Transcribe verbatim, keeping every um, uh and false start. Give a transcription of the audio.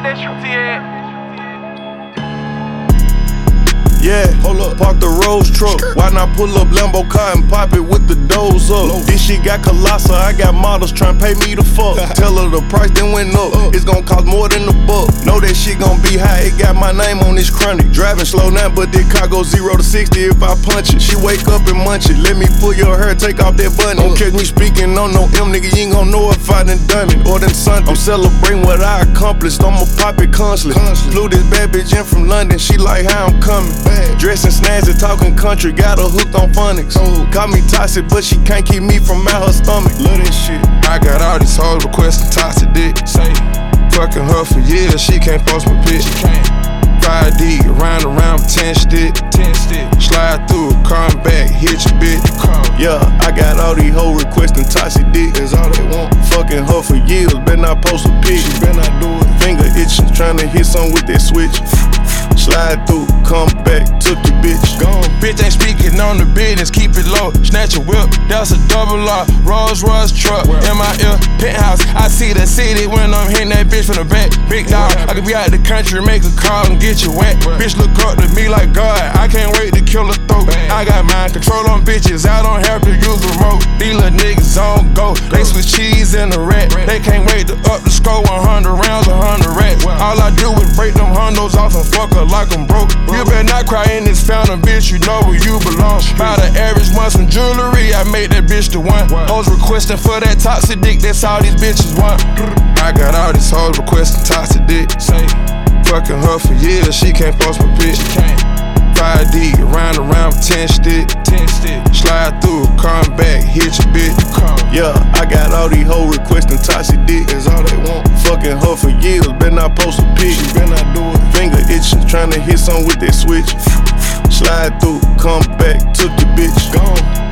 that shooty at? Yeah, hold up, park the Rose truck. Why not pull up Lambo car and pop it with the doors up? This shit got colossal, I got models tryna pay me the fuck. Tell her the price then went up, it's gon' cost more than a buck. Know that shit gon' be high, it got my name on this chronic. Driving slow now, but this car go zero to sixty if I punch it. She wake up and munch it, let me pull your hair, take off that button. Don't catch me speaking on no M, nigga, you ain't gon' know if I done done it or done something. I'm celebrating what I accomplished, I'ma pop it constantly. Flew this bad bitch in from London, she like how I'm coming. Dressing snazzy, talking country, got her hooked on phonics. Oh, call me toxic, but she can't keep me from out her stomach. Love this shit. I got all these hoes requesting toxic dick. Say, fucking her for years, she can't post my bitch. She can't. five D, around around with ten stick. ten stick. Slide through, come back, hit your bitch. Yeah, I got all these hoes requesting toxic dick. That's all they want. Fucking her for years, better not post a pic. She better not do it. Finger itching, tryna hit something with that switch. Slide through, come back, took your bitch. Gone. Bitch ain't speaking on the business, keep it low. Snatch a whip, that's a double R. Rolls Royce truck, in my ear, penthouse. I see the city when I'm hitting that bitch from the back. Big dog, I could be out the country, make a call and get you wet. Bitch look up to me like God, I can't wait to kill her throat. I got mind control on bitches, I don't have to use a remote. These little niggas on go, they switch cheese in the rat. They can't wait to up the score, one hundred rounds, one hundred rats. All I do is break them hundos off and fuck her like I'm broke. You better not cry in this fountain, bitch, you know where you belong. By the average month some jewelry, I made that bitch the one. Hoes requesting for that toxic dick, that's all these bitches want. I got all these hoes requesting toxic dick. Say, fucking her for years, she can't post my bitch. She can't. five D, around around with ten stick. ten stick. Slide through, come back, hit your bitch. Yeah, I got all these hoes requesting toxic dick. That's all they want. Fucking her for years, better not post a pic. She better not do it. Finger itching, tryna hit something with that switch. Slide through, come back, took your bitch. Gone.